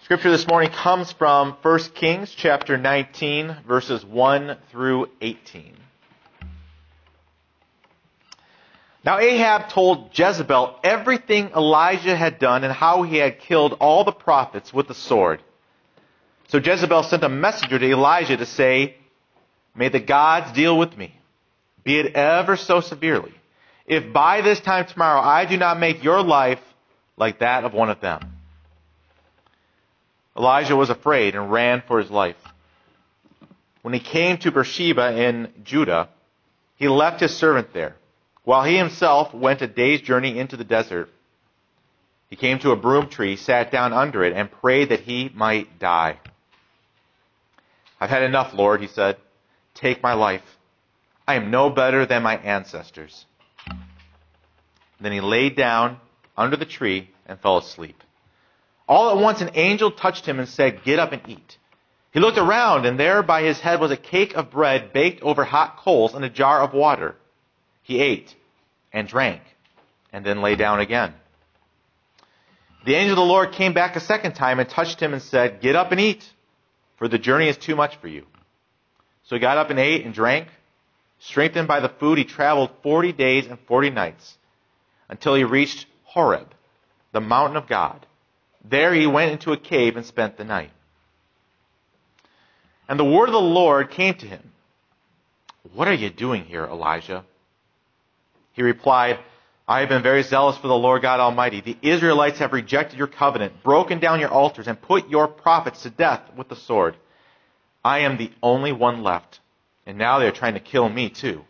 Scripture this morning comes from 1 Kings chapter 19, verses 1 through 18. Now Ahab told Jezebel everything Elijah had done and how he had killed all the prophets with the sword. So Jezebel sent a messenger to Elijah to say, "May the gods deal with me, be it ever so severely, if by this time tomorrow I do not make your life like that of one of them." Elijah was afraid and ran for his life. When he came to Beersheba in Judah, he left his servant there, while he himself went a day's journey into the desert. He came to a broom tree, sat down under it, and prayed that he might die. "I've had enough, Lord," he said. "Take my life. I am no better than my ancestors." Then he laid down under the tree and fell asleep. All at once an angel touched him and said, "Get up and eat." He looked around, and there by his head was a cake of bread baked over hot coals and a jar of water. He ate and drank, and then lay down again. The angel of the Lord came back a second time and touched him and said, "Get up and eat, for the journey is too much for you." So he got up and ate and drank. Strengthened by the food, he traveled 40 days and 40 nights until he reached Horeb, the mountain of God. There he went into a cave and spent the night. And the word of the Lord came to him, "What are you doing here, Elijah?" He replied, "I have been very zealous for the Lord God Almighty. The Israelites have rejected your covenant, broken down your altars, and put your prophets to death with the sword. I am the only one left, and now they are trying to kill me too."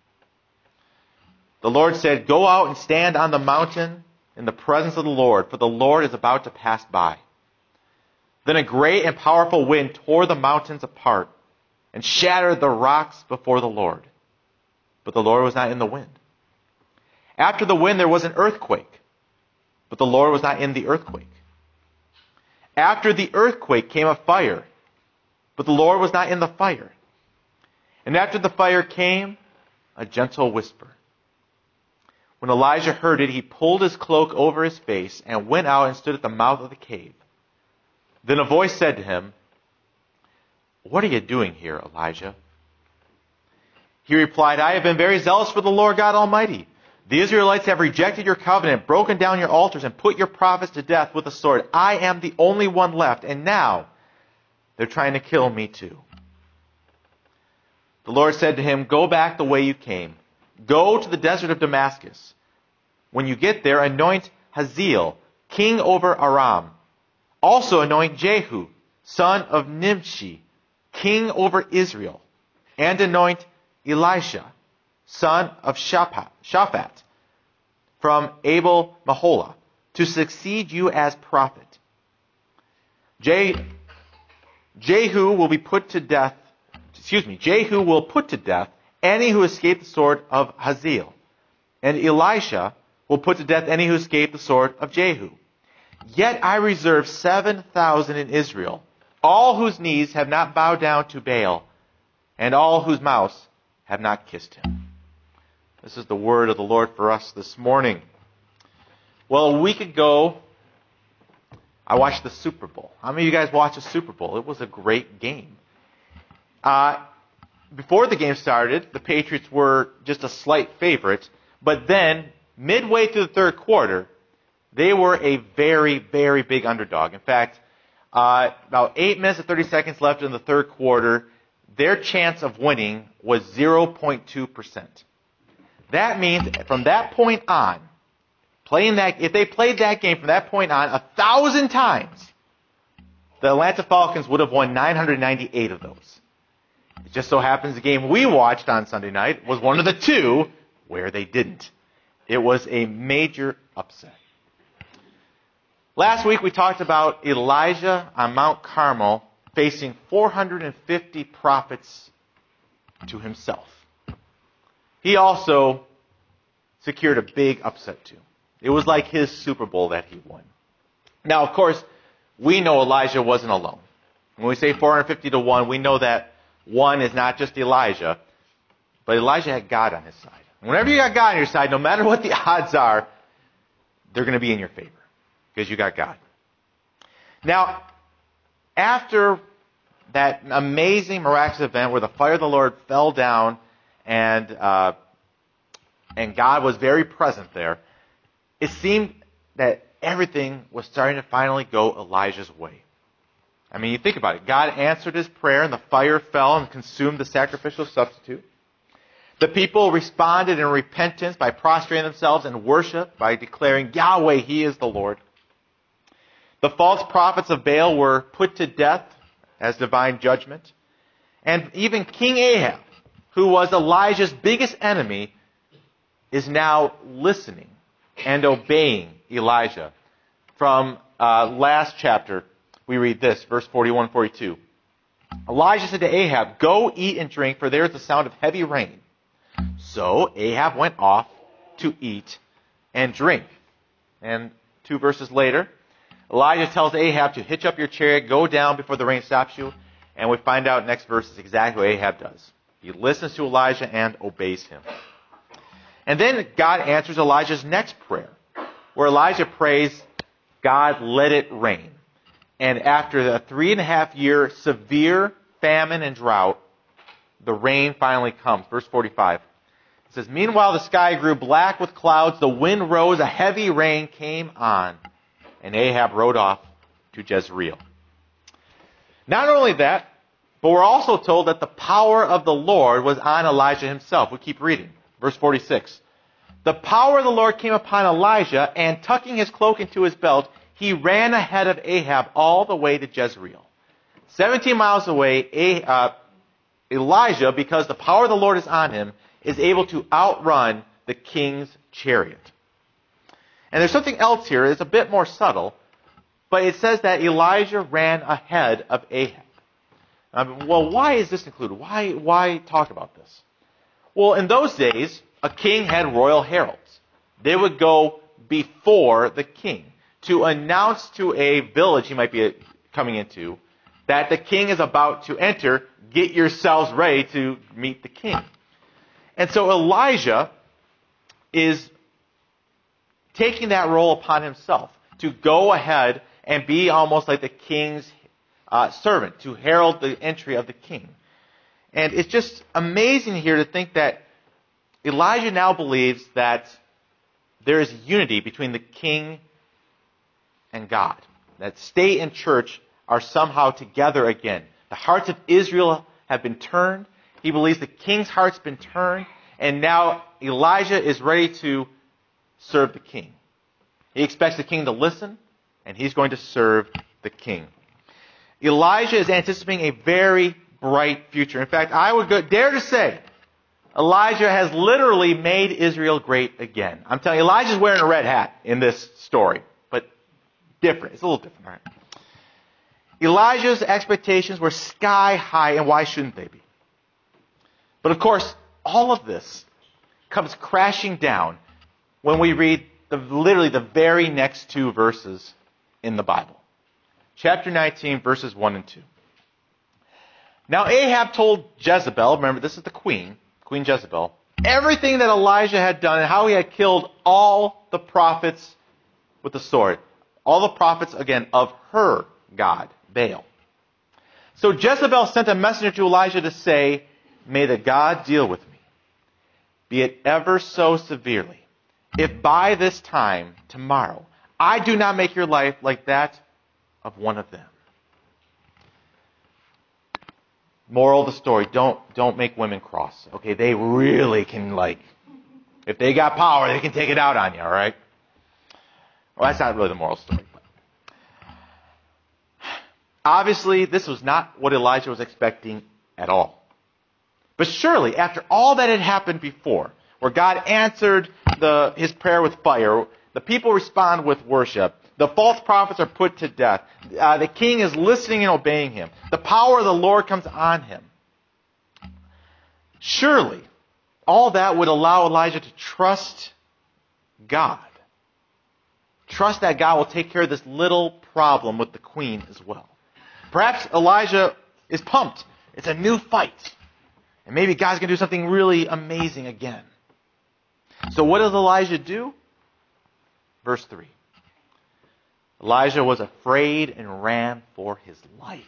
The Lord said, "Go out and stand on the mountain in the presence of the Lord, for the Lord is about to pass by." Then a great and powerful wind tore the mountains apart and shattered the rocks before the Lord. But the Lord was not in the wind. After the wind there was an earthquake, but the Lord was not in the earthquake. After the earthquake came a fire, but the Lord was not in the fire. And after the fire came a gentle whisper. When Elijah heard it, he pulled his cloak over his face and went out and stood at the mouth of the cave. Then a voice said to him, "What are you doing here, Elijah?" He replied, "I have been very zealous for the Lord God Almighty. The Israelites have rejected your covenant, broken down your altars, and put your prophets to death with the sword. I am the only one left, and now they're trying to kill me too." The Lord said to him, "Go back the way you came. Go to the desert of Damascus. When you get there, anoint Hazael, king over Aram. Also anoint Jehu, son of Nimshi, king over Israel. And anoint Elisha, son of Shaphat, from Abel Maholah, to succeed you as prophet. Jehu will put to death any who escape the sword of Hazael, and Elisha will put to death any who escape the sword of Jehu. Yet I reserve 7,000 in Israel, all whose knees have not bowed down to Baal, and all whose mouths have not kissed him." This is the word of the Lord for us this morning. Well, a week ago, I watched the Super Bowl. How many of you guys watched the Super Bowl? It was a great game. Before the game started, the Patriots were just a slight favorite, but then, midway through the third quarter, they were a very, very big underdog. In fact, about 8 minutes and 30 seconds left in the third quarter, their chance of winning was 0.2%. That means from that point on, if they played that game from that point on 1,000 times, the Atlanta Falcons would have won 998 of those. It just so happens the game we watched on Sunday night was one of the two where they didn't. It was a major upset. Last week we talked about Elijah on Mount Carmel facing 450 prophets to himself. He also secured a big upset too. It was like his Super Bowl that he won. Now, of course, we know Elijah wasn't alone. When we say 450 to 1, we know that 1 is not just Elijah, but Elijah had God on his side. Whenever you got God on your side, no matter what the odds are, they're going to be in your favor because you got God. Now, After that amazing, miraculous event where the fire of the Lord fell down and God was very present there, it seemed that everything was starting to finally go Elijah's way. I mean, you think about it. God answered his prayer and the fire fell and consumed the sacrificial substitute. The people responded in repentance by prostrating themselves in worship, by declaring, Yahweh, He is the Lord. The false prophets of Baal were put to death as divine judgment. And even King Ahab, who was Elijah's biggest enemy, is now listening and obeying Elijah. From last chapter, we read this, verse 41 42. Elijah said to Ahab, "Go eat and drink, for there is the sound of heavy rain." So Ahab went off to eat and drink. And 2 verses later, Elijah tells Ahab to hitch up your chariot, go down before the rain stops you. And we find out next verse is exactly what Ahab does. He listens to Elijah and obeys him. And then God answers Elijah's next prayer, where Elijah prays, God, let it rain. And after a 3.5-year severe famine and drought, the rain finally comes. Verse 45. It says, Meanwhile the sky grew black with clouds, the wind rose, a heavy rain came on, and Ahab rode off to Jezreel. Not only that, but we're also told that the power of the Lord was on Elijah himself. We keep reading. Verse 46. The power of the Lord came upon Elijah, and tucking his cloak into his belt, he ran ahead of Ahab all the way to Jezreel. 17 miles away, Elijah, because the power of the Lord is on him, is able to outrun the king's chariot. And there's something else here. It's a bit more subtle, but it says that Elijah ran ahead of Ahab. Well, why is this included? Why talk about this? Well, in those days, a king had royal heralds. They would go before the king to announce to a village he might be coming into that the king is about to enter. Get yourselves ready to meet the king. And so Elijah is taking that role upon himself to go ahead and be almost like the king's servant, to herald the entry of the king. And it's just amazing here to think that Elijah now believes that there is unity between the king and God, that state and church are somehow together again. The hearts of Israel have been turned. He believes the king's heart's been turned, and now Elijah is ready to serve the king. He expects the king to listen, and he's going to serve the king. Elijah is anticipating a very bright future. In fact, I would dare to say Elijah has literally made Israel great again. I'm telling you, Elijah's wearing a red hat in this story, but different. It's a little different, right? Elijah's expectations were sky high, and why shouldn't they be? But of course, all of this comes crashing down when we read literally the very next 2 verses in the Bible. Chapter 19, verses 1 and 2. Now Ahab told Jezebel, remember this is the Queen Jezebel, everything that Elijah had done and how he had killed all the prophets with the sword. All the prophets, again, of her god, Baal. So Jezebel sent a messenger to Elijah to say, May the God deal with me, be it ever so severely, if by this time tomorrow I do not make your life like that of one of them. Moral of the story, don't make women cross. Okay, they really can, if they got power, they can take it out on you, alright? Well, that's not really the moral story. But obviously, this was not what Elijah was expecting at all. But surely, after all that had happened before, where God answered his prayer with fire, the people respond with worship, the false prophets are put to death, the king is listening and obeying him, the power of the Lord comes on him. Surely, all that would allow Elijah to trust God. Trust that God will take care of this little problem with the queen as well. Perhaps Elijah is pumped. It's a new fight. And maybe God's going to do something really amazing again. So what does Elijah do? Verse 3. Elijah was afraid and ran for his life.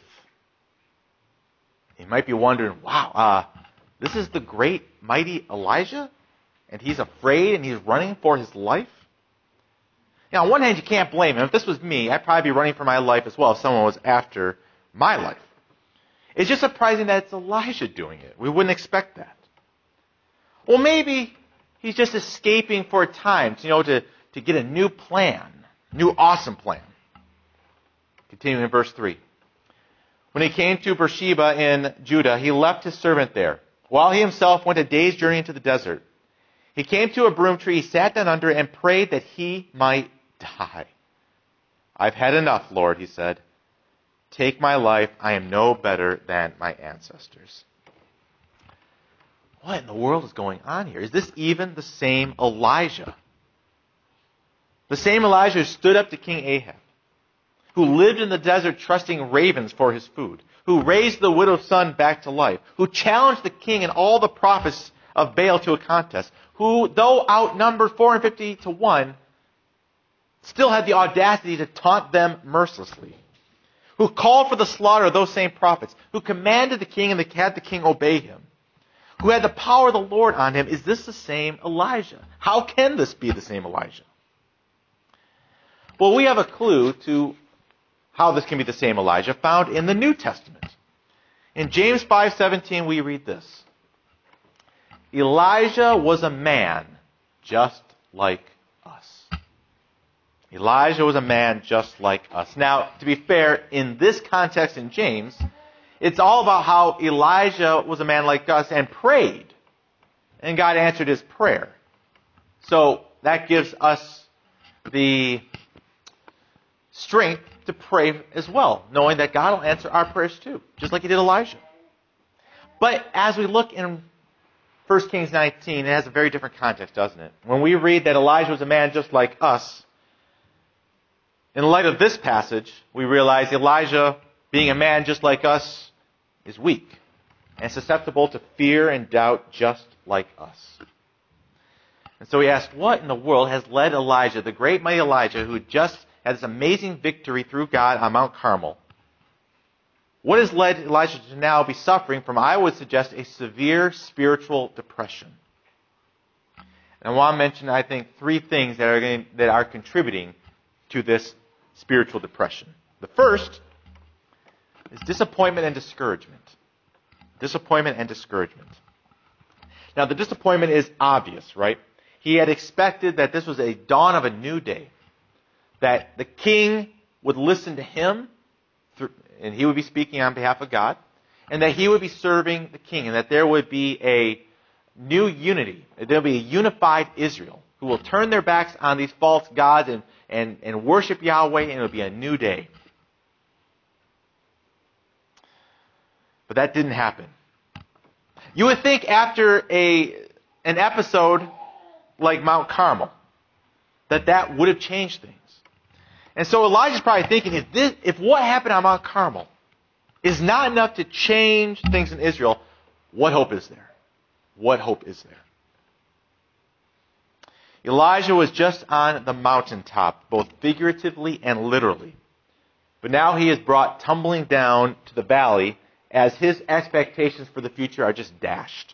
You might be wondering, wow, this is the great, mighty Elijah? And he's afraid and he's running for his life? Now, on one hand, you can't blame him. If this was me, I'd probably be running for my life as well if someone was after my life. It's just surprising that it's Elijah doing it. We wouldn't expect that. Well, maybe he's just escaping for a time, to get a new plan, new awesome plan. Continuing in verse 3. When he came to Beersheba in Judah, he left his servant there, while he himself went a day's journey into the desert. He came to a broom tree, sat down under it, and prayed that he might die. I've had enough, Lord, he said. Take my life. I am no better than my ancestors. What in the world is going on here? Is this even the same Elijah? The same Elijah who stood up to King Ahab, who lived in the desert trusting ravens for his food, who raised the widow's son back to life, who challenged the king and all the prophets of Baal to a contest, who, though outnumbered 450 to 1, still had the audacity to taunt them mercilessly, who called for the slaughter of those same prophets, who commanded the king and had the king obey him, who had the power of the Lord on him. Is this the same Elijah? How can this be the same Elijah? Well, we have a clue to how this can be the same Elijah found in the New Testament. In James 5:17 we read this. Elijah was a man just like us. Elijah was a man just like us. Now, to be fair, in this context in James, it's all about how Elijah was a man like us and prayed. And God answered his prayer. So that gives us the strength to pray as well, knowing that God will answer our prayers too, just like he did Elijah. But as we look in 1 Kings 19, it has a very different context, doesn't it? When we read that Elijah was a man just like us, in light of this passage, we realize Elijah, being a man just like us, is weak and susceptible to fear and doubt just like us. And so we ask, what in the world has led Elijah, the great mighty Elijah, who just had this amazing victory through God on Mount Carmel, what has led Elijah to now be suffering from, I would suggest, a severe spiritual depression? And I want to mention, I think, three things that are contributing to this spiritual depression. The first is disappointment and discouragement. Disappointment and discouragement. Now, the disappointment is obvious, right? He had expected that this was a dawn of a new day, that the king would listen to him, and he would be speaking on behalf of God, and that he would be serving the king, and that there would be a new unity. There would be a unified Israel who will turn their backs on these false gods and worship Yahweh, and it will be a new day. But that didn't happen. You would think after an episode like Mount Carmel, that would have changed things. And so Elijah's probably thinking, if what happened on Mount Carmel is not enough to change things in Israel, what hope is there? What hope is there? Elijah was just on the mountaintop, both figuratively and literally. But now he is brought tumbling down to the valley as his expectations for the future are just dashed.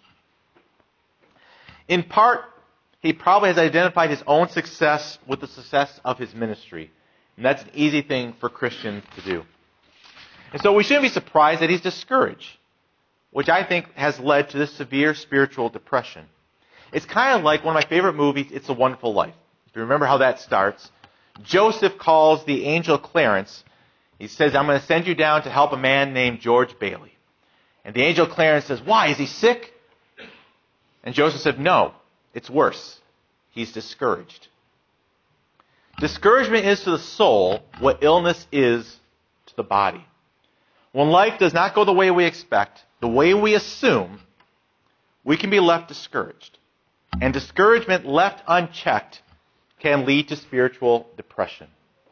In part, he probably has identified his own success with the success of his ministry. And that's an easy thing for Christians to do. And so we shouldn't be surprised that he's discouraged, which I think has led to this severe spiritual depression. It's kind of like one of my favorite movies, It's a Wonderful Life. If you remember how that starts, Joseph calls the angel Clarence. He says, I'm going to send you down to help a man named George Bailey. And the angel Clarence says, why? Is he sick? And Joseph said, no, it's worse. He's discouraged. Discouragement is to the soul what illness is to the body. When life does not go the way we expect, the way we assume, we can be left discouraged. And discouragement left unchecked can lead to spiritual depression.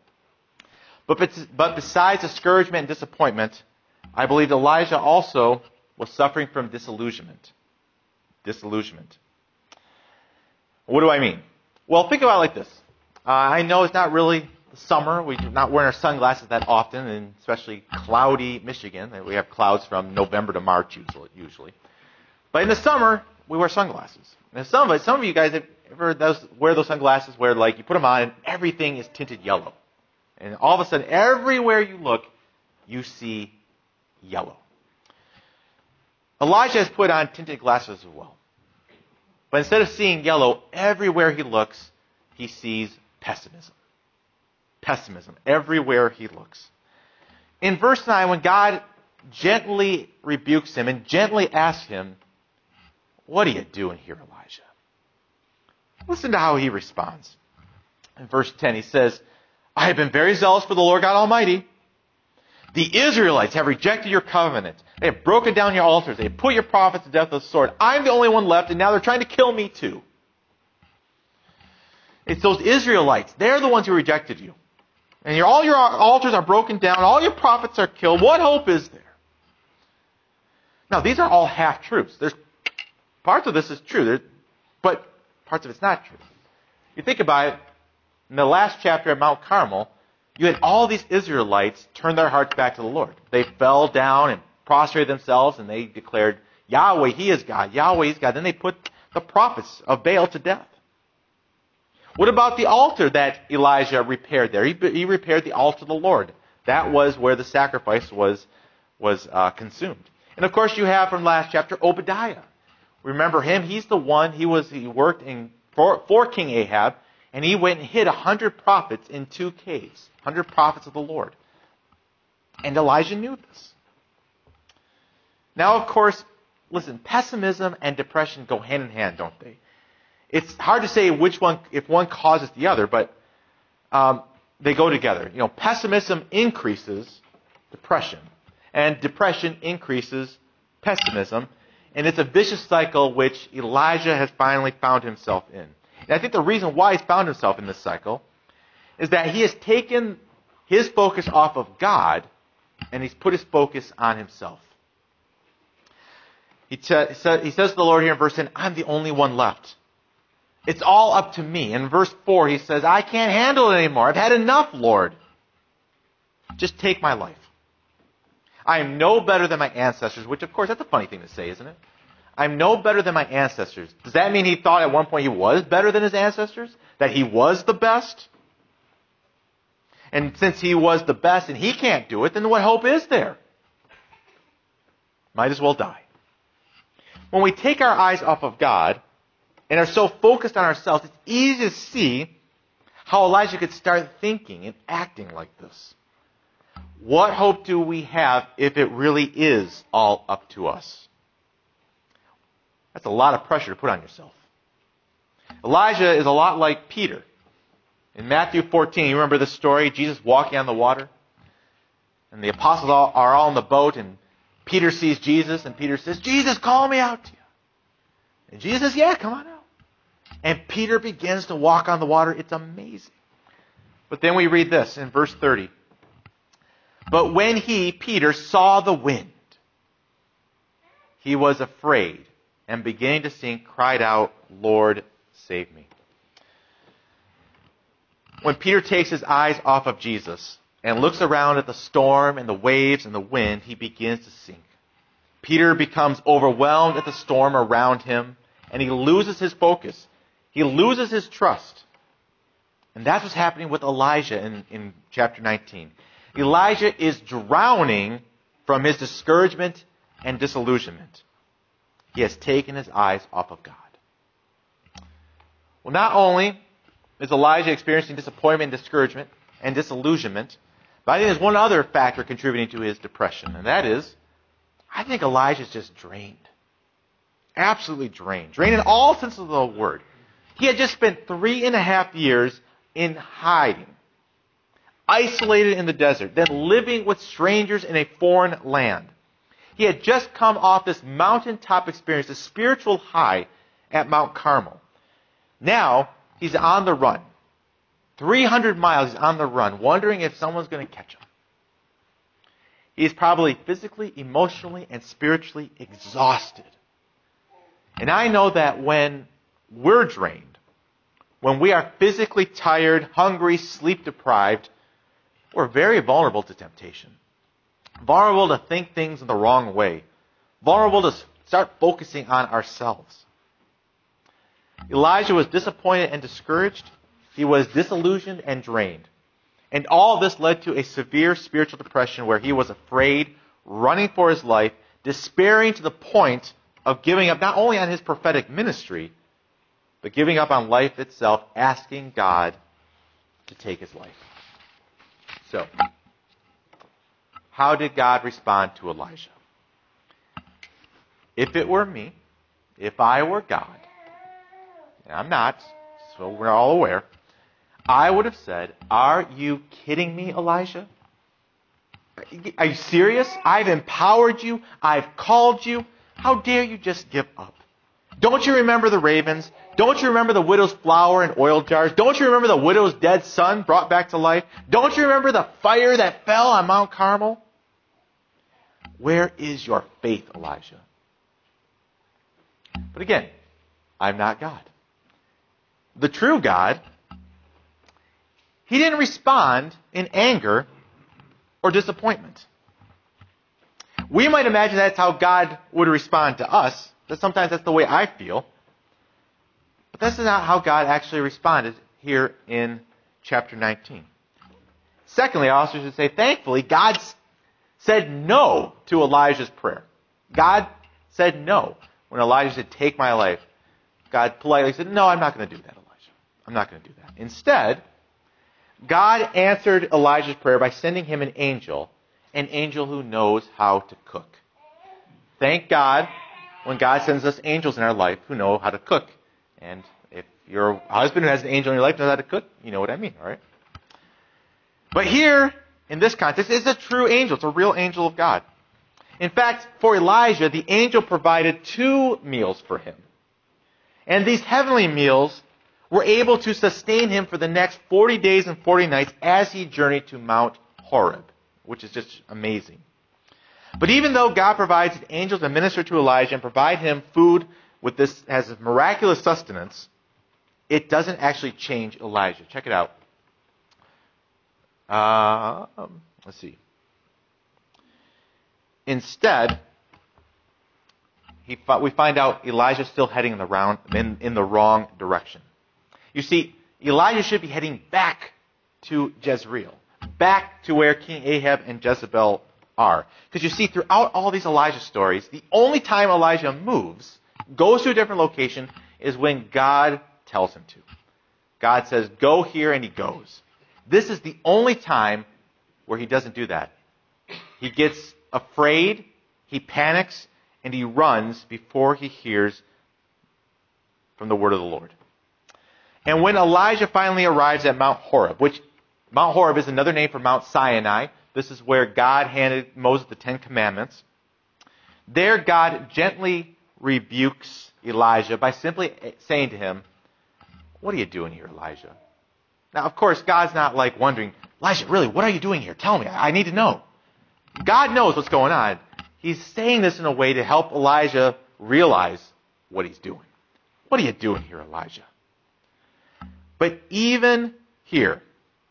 But besides discouragement and disappointment, I believe Elijah also was suffering from disillusionment. Disillusionment. What do I mean? Well, think about it like this. I know it's not really summer. We're not wearing our sunglasses that often, and especially cloudy Michigan. We have clouds from November to March usually. But in the summer, we wear sunglasses. And some of you guys have ever wear those sunglasses where like you put them on and everything is tinted yellow. And all of a sudden, everywhere you look, you see yellow. Elijah has put on tinted glasses as well. But instead of seeing yellow, everywhere he looks, he sees pessimism. Pessimism everywhere he looks. In verse 9, when God gently rebukes him and gently asks him, "What are you doing here, Elijah?" Listen to how he responds. In verse 10, he says, "I have been very zealous for the Lord God Almighty. The Israelites have rejected your covenant. They have broken down your altars. They have put your prophets to death with the sword. I'm the only one left, and now they're trying to kill me too." It's those Israelites. They're the ones who rejected you. And all your altars are broken down. All your prophets are killed. What hope is there? Now, these are all half-truths. There's parts of this is true, but parts of it's not true. You think about it, in the last chapter at Mount Carmel, you had all these Israelites turn their hearts back to the Lord. They fell down and prostrated themselves, and they declared, Yahweh, He is God. Yahweh is God. Then they put the prophets of Baal to death. What about the altar that Elijah repaired there? He repaired the altar of the Lord. That was where the sacrifice was consumed. And of course, you have from last chapter Obadiah. Remember him? He's the one. He worked for King Ahab, and he went and hid 100 prophets in 2 caves. 100 prophets of the Lord. And Elijah knew this. Now, of course, listen, pessimism and depression go hand in hand, don't they? It's hard to say which one, if one causes the other, but they go together. You know, pessimism increases depression, and depression increases pessimism, and it's a vicious cycle which Elijah has finally found himself in. And I think the reason why he's found himself in this cycle is that he has taken his focus off of God, and he's put his focus on himself. He says to the Lord here in verse 10, "I'm the only one left. It's all up to me." In verse 4, he says, "I can't handle it anymore. I've had enough, Lord. Just take my life. I am no better than my ancestors," which, of course, that's a funny thing to say, isn't it? I'm no better than my ancestors. Does that mean he thought at one point he was better than his ancestors? That he was the best? And since he was the best and he can't do it, then what hope is there? Might as well die. When we take our eyes off of God and are so focused on ourselves, it's easy to see how Elijah could start thinking and acting like this. What hope do we have if it really is all up to us? That's a lot of pressure to put on yourself. Elijah is a lot like Peter. In Matthew 14, you remember the story? Jesus walking on the water. And the apostles are all in the boat, and Peter sees Jesus, and Peter says, "Jesus, call me out to you." And Jesus says, "Yeah, come on out." And Peter begins to walk on the water. It's amazing. But then we read this in verse 30. "But when he, Peter, saw the wind, he was afraid, and beginning to sink, cried out, 'Lord, save me.'" When Peter takes his eyes off of Jesus and looks around at the storm and the waves and the wind, he begins to sink. Peter becomes overwhelmed at the storm around him, and he loses his focus. He loses his trust. And that's what's happening with Elijah in chapter 19. Elijah is drowning from his discouragement and disillusionment. He has taken his eyes off of God. Well, not only is Elijah experiencing disappointment, discouragement, and disillusionment, but I think there's one other factor contributing to his depression, and that is, I think Elijah's just drained. Absolutely drained. Drained in all senses of the word. He had just spent 3.5 years in hiding, isolated in the desert, then living with strangers in a foreign land. He had just come off this mountaintop experience, a spiritual high at Mount Carmel. Now, he's on the run. 300 miles, he's on the run, wondering if someone's going to catch him. He's probably physically, emotionally, and spiritually exhausted. And I know that when we're drained, when we are physically tired, hungry, sleep deprived, we're very vulnerable to temptation. Vulnerable to think things in the wrong way. Vulnerable to start focusing on ourselves. Elijah was disappointed and discouraged. He was disillusioned and drained. And all this led to a severe spiritual depression where he was afraid, running for his life, despairing to the point of giving up not only on his prophetic ministry, but giving up on life itself, asking God to take his life. So, how did God respond to Elijah? If it were me, if I were God, and I'm not, so we're all aware, I would have said, "Are you kidding me, Elijah? Are you serious? I've empowered you. I've called you. How dare you just give up? Don't you remember the ravens? Don't you remember the widow's flour and oil jars? Don't you remember the widow's dead son brought back to life? Don't you remember the fire that fell on Mount Carmel? Where is your faith, Elijah?" But again, I'm not God. The true God, he didn't respond in anger or disappointment. We might imagine that's how God would respond to us. That sometimes that's the way I feel. But this is not how God actually responded here in chapter 19. Secondly, I also should say, thankfully, God said no to Elijah's prayer. God said no. When Elijah said, "Take my life," God politely said, "No, I'm not going to do that, Elijah. I'm not going to do that." Instead, God answered Elijah's prayer by sending him an angel who knows how to cook. Thank God when God sends us angels in our life who know how to cook. And if your husband who has an angel in your life knows how to cook, you know what I mean, all right? But here, in this context, it's a true angel. It's a real angel of God. In fact, for Elijah, the angel provided 2 meals for him. And these heavenly meals were able to sustain him for the next 40 days and 40 nights as he journeyed to Mount Horeb, which is just amazing. But even though God provides angels to minister to Elijah and provide him food with this as a miraculous sustenance, it doesn't actually change Elijah. Check it out. Let's see. Instead, we find out Elijah's still heading in the wrong direction. You see, Elijah should be heading back to Jezreel, back to where King Ahab and Jezebel are. Because you see, throughout all these Elijah stories, the only time Elijah moves, goes to a different location, is when God tells him to. God says, "Go here," and he goes. This is the only time where he doesn't do that. He gets afraid, he panics, and he runs before he hears from the word of the Lord. And when Elijah finally arrives at Mount Horeb, which Mount Horeb is another name for Mount Sinai, this is where God handed Moses the 10 Commandments, there God gently rebukes Elijah by simply saying to him, "What are you doing here, Elijah?" Now, of course, God's not like wondering, "Elijah, really, what are you doing here? Tell me, I need to know." God knows what's going on. He's saying this in a way to help Elijah realize what he's doing. "What are you doing here, Elijah?" But even here,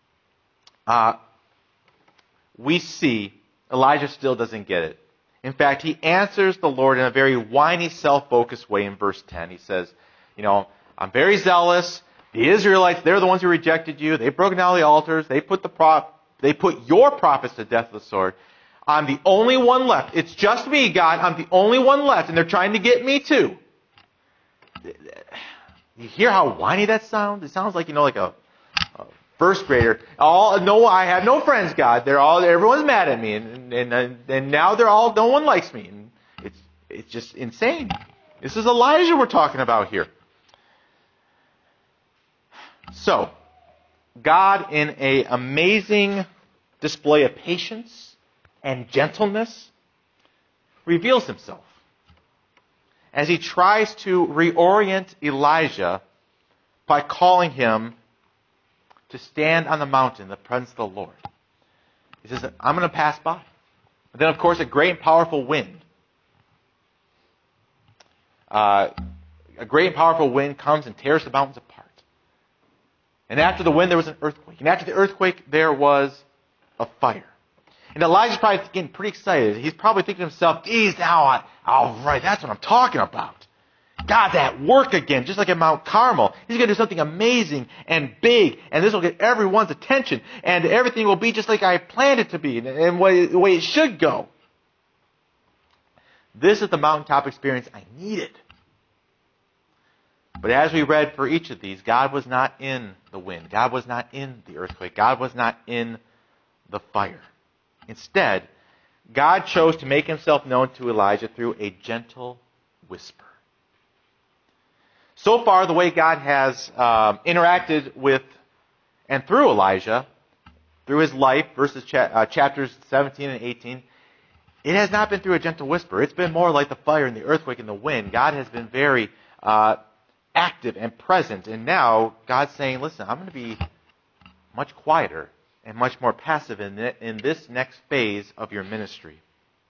we see Elijah still doesn't get it. In fact, he answers the Lord in a very whiny, self-focused way in verse 10. He says, "I'm very zealous. The Israelites, they're the ones who rejected you. They've broken down the altars. They put your prophets to death with the sword. I'm the only one left. It's just me, God. I'm the only one left, and they're trying to get me too." You hear how whiny that sounds? It sounds like, like a first grader. I have no friends, God. Everyone's mad at me, and now no one likes me. And it's just insane. This is Elijah we're talking about here. So, God, in an amazing display of patience and gentleness, reveals himself as he tries to reorient Elijah by calling him to stand on the mountain in the presence of the Lord. He says, "I'm going to pass by." And then, of course, a great and powerful wind. A great and powerful wind comes and tears the mountains apart. And after the wind, there was an earthquake. And after the earthquake, there was a fire. And Elijah's probably getting pretty excited. He's probably thinking to himself, geez, now, all right, that's what I'm talking about. God's at work again, just like at Mount Carmel. He's going to do something amazing and big, and this will get everyone's attention, and everything will be just like I planned it to be, and the way it should go. This is the mountaintop experience I needed. But as we read for each of these, God was not in the wind. God was not in the earthquake. God was not in the fire. Instead, God chose to make himself known to Elijah through a gentle whisper. So far, the way God has interacted with and through Elijah, through his life, verses chapters 17 and 18, it has not been through a gentle whisper. It's been more like the fire and the earthquake and the wind. God has been very active and present. And now God's saying, listen, I'm going to be much quieter and much more passive in this next phase of your ministry.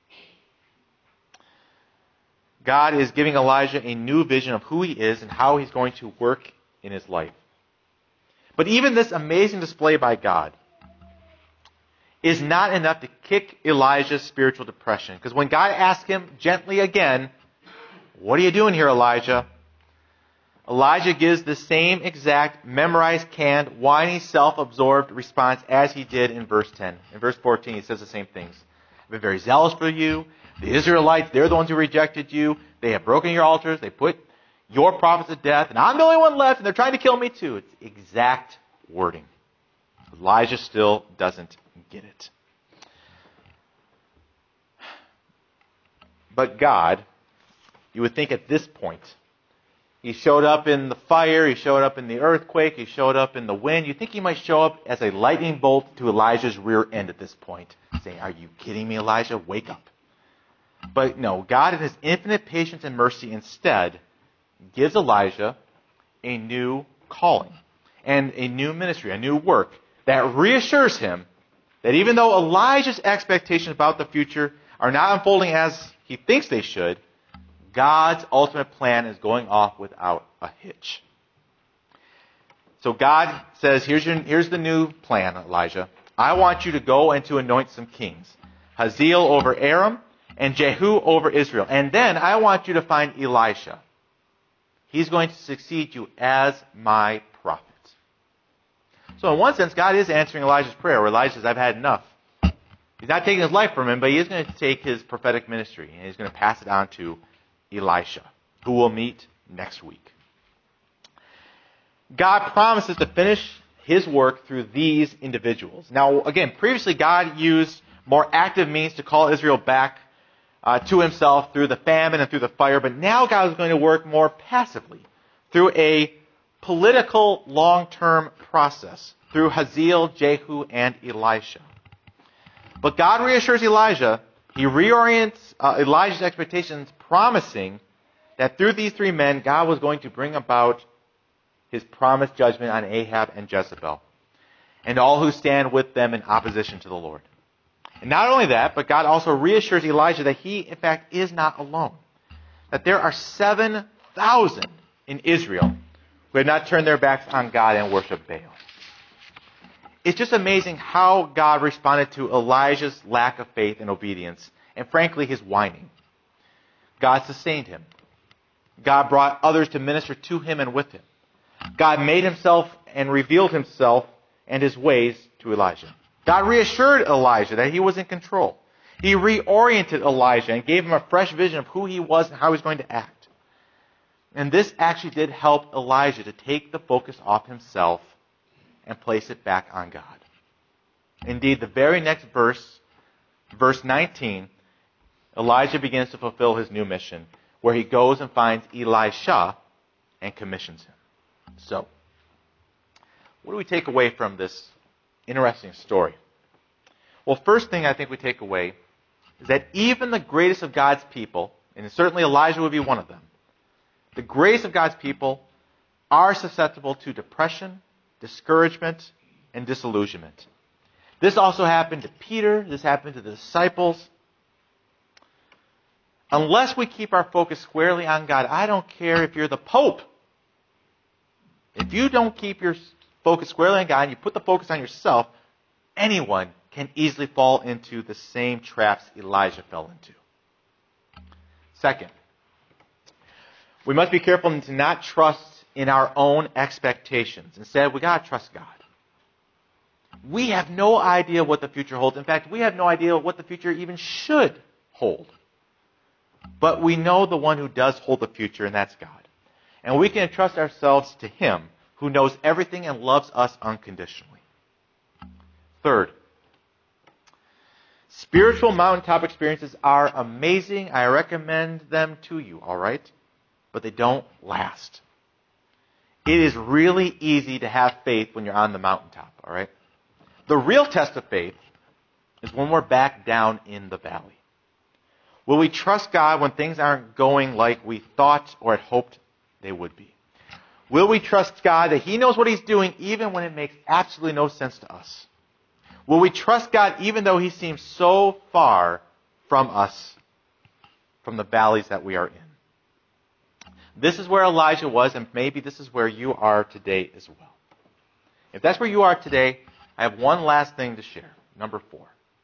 God is giving Elijah a new vision of who he is and how he's going to work in his life. But even this amazing display by God is not enough to kick Elijah's spiritual depression. Because when God asks him gently again, what are you doing here, Elijah? Elijah gives the same exact memorized, canned, whiny, self-absorbed response as he did in verse 10. In verse 14, he says the same things. I've been very zealous for you. The Israelites, they're the ones who rejected you. They have broken your altars. They put your prophets to death. And I'm the only one left, and they're trying to kill me too. It's exact wording. Elijah still doesn't get it. But God, you would think at this point, he showed up in the fire, he showed up in the earthquake, he showed up in the wind. You think he might show up as a lightning bolt to Elijah's rear end at this point, saying, are you kidding me, Elijah? Wake up. But no, God in his infinite patience and mercy instead gives Elijah a new calling and a new ministry, a new work that reassures him that even though Elijah's expectations about the future are not unfolding as he thinks they should, God's ultimate plan is going off without a hitch. So God says, here's the new plan, Elijah. I want you to go and to anoint some kings. Hazael over Aram and Jehu over Israel. And then I want you to find Elisha. He's going to succeed you as my prophet. So in one sense, God is answering Elijah's prayer, where Elijah says, I've had enough. He's not taking his life from him, but he is going to take his prophetic ministry, and he's going to pass it on to Elisha, who we'll meet next week. God promises to finish his work through these individuals. Now, again, previously God used more active means to call Israel back to himself through the famine and through the fire, but now God is going to work more passively through a political long-term process through Hazael, Jehu, and Elisha. But God reassures Elijah. He reorients Elijah's expectations, promising that through these three men, God was going to bring about his promised judgment on Ahab and Jezebel, and all who stand with them in opposition to the Lord. And not only that, but God also reassures Elijah that he, in fact, is not alone. That there are 7,000 in Israel who have not turned their backs on God and worship Baal. It's just amazing how God responded to Elijah's lack of faith and obedience, and frankly, his whining. God sustained him. God brought others to minister to him and with him. God made himself and revealed himself and his ways to Elijah. God reassured Elijah that he was in control. He reoriented Elijah and gave him a fresh vision of who he was and how he was going to act. And this actually did help Elijah to take the focus off himself and place it back on God. Indeed, the very next verse, verse 19, Elijah begins to fulfill his new mission, where he goes and finds Elisha and commissions him. So, what do we take away from this interesting story? Well, first thing I think we take away is that even the greatest of God's people, and certainly Elijah would be one of them, the greatest of God's people are susceptible to depression, discouragement, and disillusionment. This also happened to Peter. This happened to the disciples. Unless we keep our focus squarely on God, I don't care if you're the Pope. If you don't keep your focus squarely on God and you put the focus on yourself, anyone can easily fall into the same traps Elijah fell into. Second, we must be careful to not trust in our own expectations. Instead, we got to trust God. We have no idea what the future holds. In fact, we have no idea what the future even should hold. But we know the one who does hold the future, and that's God. And we can entrust ourselves to Him, who knows everything and loves us unconditionally. Third, spiritual mountaintop experiences are amazing. I recommend them to you, all right? But they don't last. It is really easy to have faith when you're on the mountaintop, all right? The real test of faith is when we're back down in the valley. Will we trust God when things aren't going like we thought or had hoped they would be? Will we trust God that He knows what He's doing even when it makes absolutely no sense to us? Will we trust God even though He seems so far from us, from the valleys that we are in? This is where Elijah was, and maybe this is where you are today as well. If that's where you are today, I have one last thing to share. Number 4.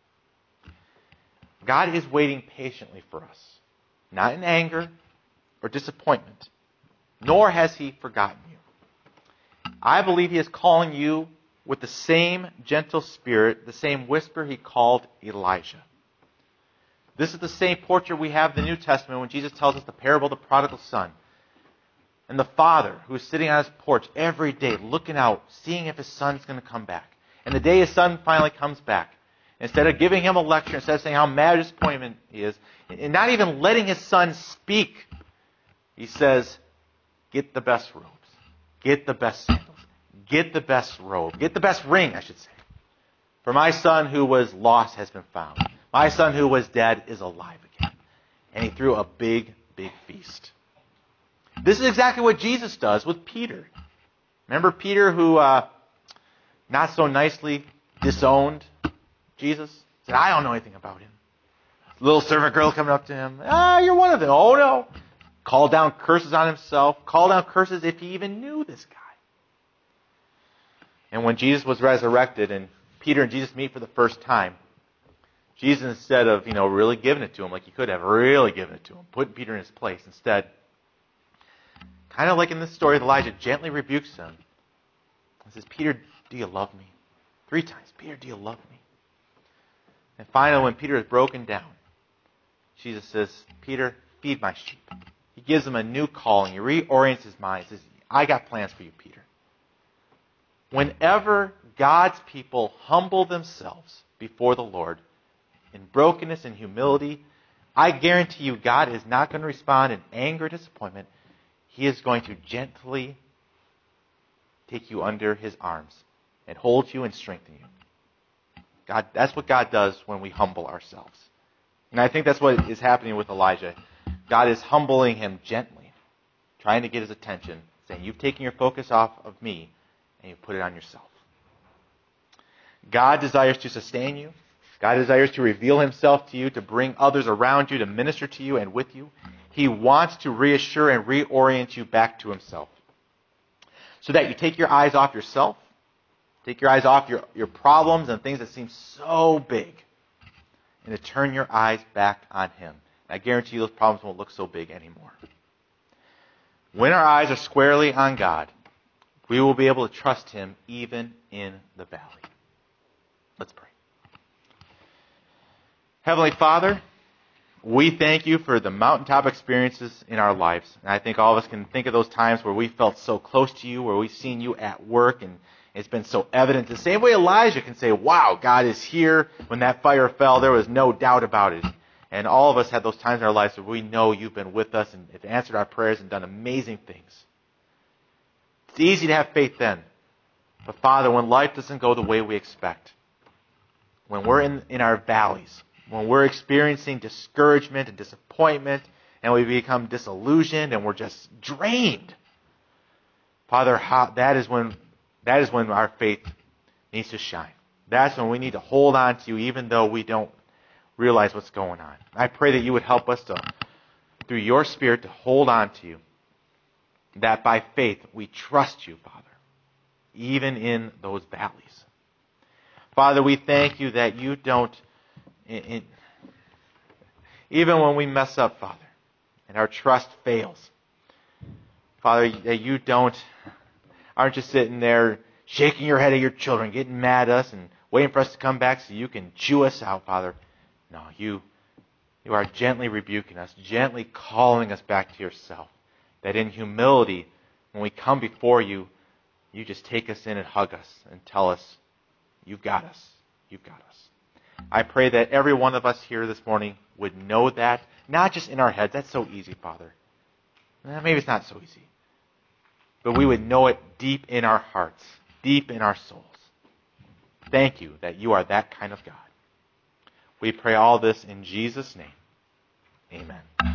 God is waiting patiently for us, not in anger or disappointment, nor has He forgotten you. I believe He is calling you with the same gentle spirit, the same whisper He called Elijah. This is the same portrait we have in the New Testament when Jesus tells us the parable of the prodigal son. And the father who is sitting on his porch every day looking out, seeing if his son's going to come back. And the day his son finally comes back, instead of giving him a lecture, instead of saying how mad or disappointed he is, and not even letting his son speak, he says, get the best robes, get the best sandals, get the best robe, get the best ring, I should say. For my son who was lost has been found. My son who was dead is alive again. And he threw a big, big feast. This is exactly what Jesus does with Peter. Remember Peter who not so nicely disowned Jesus? Said, I don't know anything about him. Little servant girl coming up to him. You're one of them. Oh no. Called down curses on himself. Called down curses if he even knew this guy. And when Jesus was resurrected and Peter and Jesus meet for the first time, Jesus, instead of, really giving it to him like he could have really given it to him, putting Peter in his place, instead, kind of like in this story of Elijah, gently rebukes him and says, Peter, do you love me? 3 times, Peter, do you love me? And finally, when Peter is broken down, Jesus says, Peter, feed my sheep. He gives him a new calling. He reorients his mind. He says, I got plans for you, Peter. Whenever God's people humble themselves before the Lord in brokenness and humility, I guarantee you God is not going to respond in anger or disappointment. He is going to gently take you under His arms and hold you and strengthen you. God, that's what God does when we humble ourselves. And I think that's what is happening with Elijah. God is humbling him gently, trying to get his attention, saying, you've taken your focus off of me and you put it on yourself. God desires to sustain you. God desires to reveal Himself to you, to bring others around you, to minister to you and with you. He wants to reassure and reorient you back to Himself. So that you take your eyes off yourself, take your eyes off your problems and things that seem so big, and to turn your eyes back on Him. And I guarantee you those problems won't look so big anymore. When our eyes are squarely on God, we will be able to trust Him even in the valley. Let's pray. Heavenly Father, we thank You for the mountaintop experiences in our lives. And I think all of us can think of those times where we felt so close to You, where we've seen You at work, and it's been so evident. The same way Elijah can say, wow, God is here. When that fire fell, there was no doubt about it. And all of us had those times in our lives where we know You've been with us and have answered our prayers and done amazing things. It's easy to have faith then. But Father, when life doesn't go the way we expect, when we're in our valleys, when we're experiencing discouragement and disappointment, and we become disillusioned and we're just drained, Father, that is when our faith needs to shine. That's when we need to hold on to You even though we don't realize what's going on. I pray that You would help us to, through Your Spirit, to hold on to You, that by faith we trust You, Father. even in those valleys. Father, we thank you that you don't, even when we mess up, Father, and our trust fails, Father, that you aren't just sitting there shaking your head at your children, getting mad at us and waiting for us to come back so you can chew us out, Father. No, you are gently rebuking us, gently calling us back to yourself. That in humility, when we come before you, you just take us in and hug us and tell us, you've got us. You've got us. I pray that every one of us here this morning would know that, not just in our heads. That's so easy, Father. Maybe it's not so easy. But we would know it deep in our hearts, deep in our souls. Thank you that you are that kind of God. We pray all this in Jesus' name. Amen.